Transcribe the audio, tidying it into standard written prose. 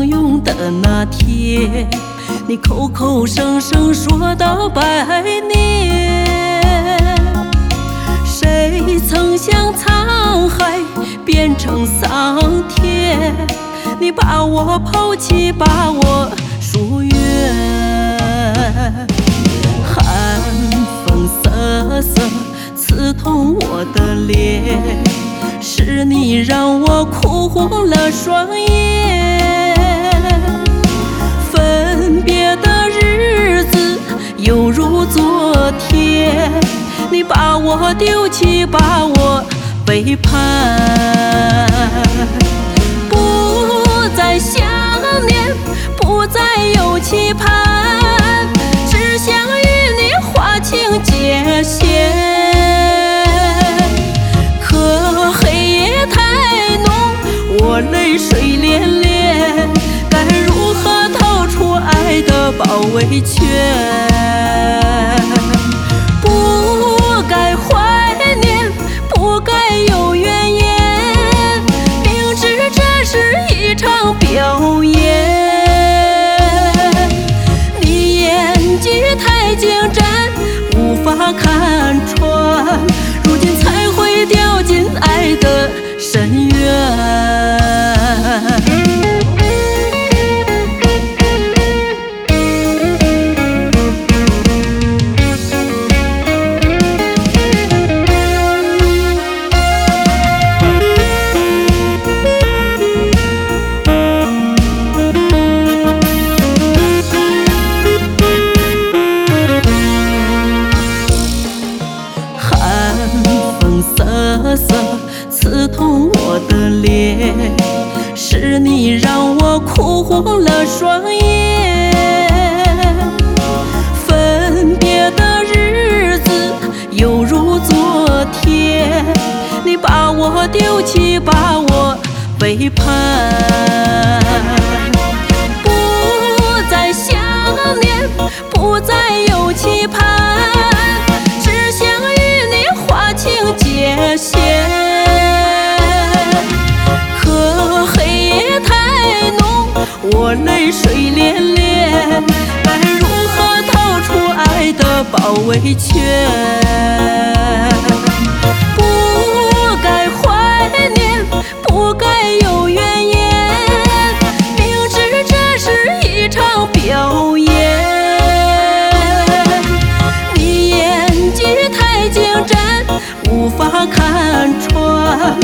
拥的那天，你口口声声说到百年。谁曾想沧海变成桑田？你把我抛弃，把我疏远。寒风瑟瑟刺痛我的脸，是你让我哭红了双眼。分别的日子犹如昨天，你把我丢弃，把我背叛。不再想念，不再有期盼，只想与你划清界限。可黑夜太浓，我泪水涟涟，该如何逃出爱的包围圈？不该怀念，不该有怨言，明知这是一场表演。你演技太精湛，无法看穿，如今才会掉进爱的深渊。瑟瑟刺痛我的脸，是你让我哭红了双眼。分别的日子犹如昨天，你把我丢弃，把我背叛。不再想念，不再有期盼，只想与你划清界限。可黑夜太浓，我泪水涟涟，该如何逃出爱的包围圈？不该怀念，不该有怨言，明知这是一场表演。你演技太精湛，无法看穿，